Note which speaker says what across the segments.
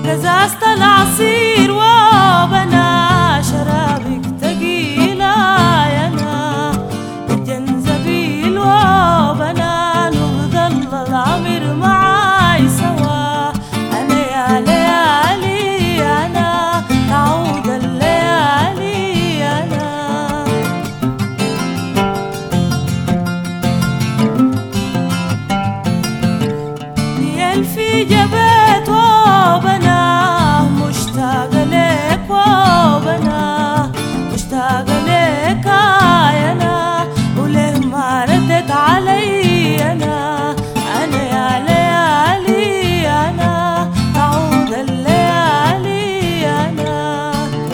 Speaker 1: قزازة العصير وبنا شرابك تقيلة يانا الجنزبيل وبنا نبض العمر معاي سوا. أنا يا ليالي أنا تعود الليالي أنا نيل في جبت وبنا مشتاق لك وبنا مشتاق لك يانا وليه ما ردت علي أنا يا ليالي أنا تعود الليالي أنا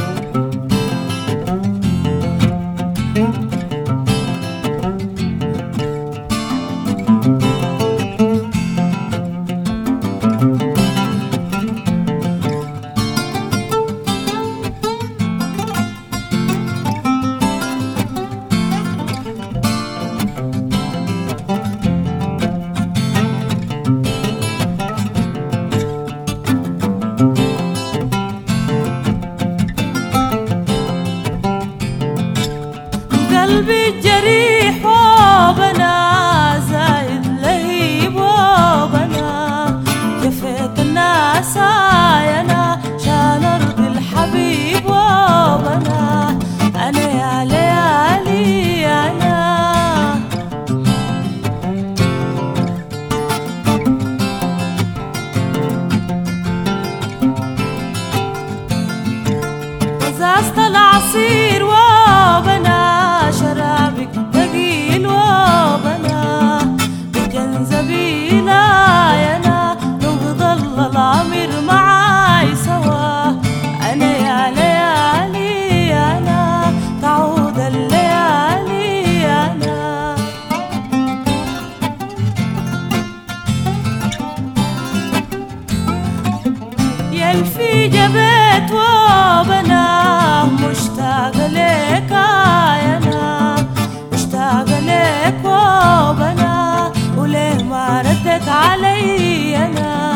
Speaker 1: قلبي الجريح وبنا زايد لهيب وبنا جفيت الناس يانا شان ارض الحبيب وبنا أنا يا ليالي أنا قزازة العصير وبنا شرابك تقيل وبنا بالجنزبيل يانا نبض العمر معاي سوا. أنا يا ليالي أنا تعود الليالي أنا يلفي جبت وبنا مشتاق لك يانا مشتاق لك وبنا وليه ما ردت علي أنا